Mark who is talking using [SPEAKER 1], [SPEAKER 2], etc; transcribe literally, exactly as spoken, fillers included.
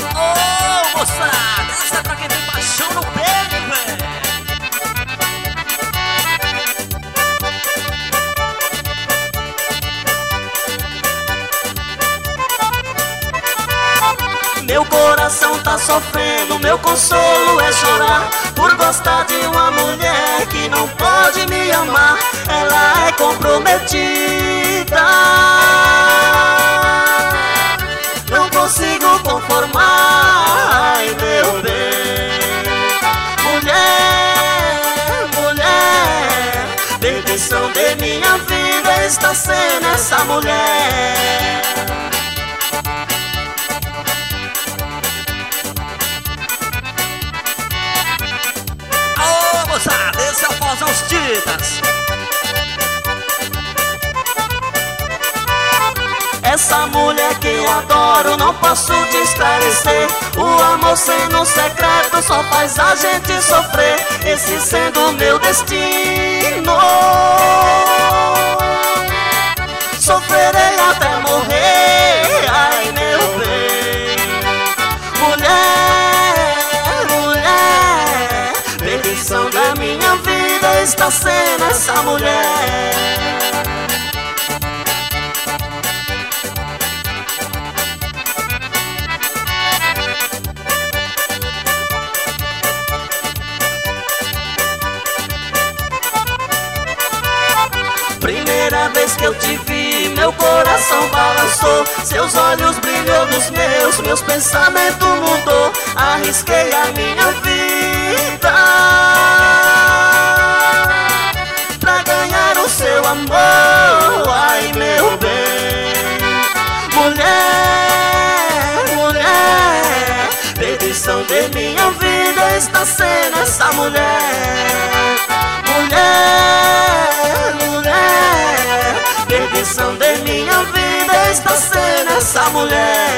[SPEAKER 1] Ô, moçada, essa é pra quem tem paixão no peito, velho. Meu coração tá sofrendo, meu consolo é chorar por gostar de uma mulher que não pode me amar. Ela é comprometida, não consigo conformar. Ai, meu bem, mulher, mulher, perdição de minha vida está sendo essa mulher. Ô, moçada, esse é o Fozão Os Titãs. Essa mulher que eu adoro, não posso te esclarecer. O amor sendo secreto só faz a gente sofrer. Esse sendo o meu destino, sofrerei até morrer. Ai, meu bem, mulher, mulher, perdição da minha vida está sendo essa mulher. Primeira vez que eu te vi, meu coração balançou. Seus olhos brilhou nos meus, meus pensamentos mudou. Arrisquei a minha vida pra ganhar o seu amor. Ai, meu bem, mulher, mulher, perdição de minha vida está sendo essa mulher. Mulher, mulher, perdição de minha vida está sendo essa mulher.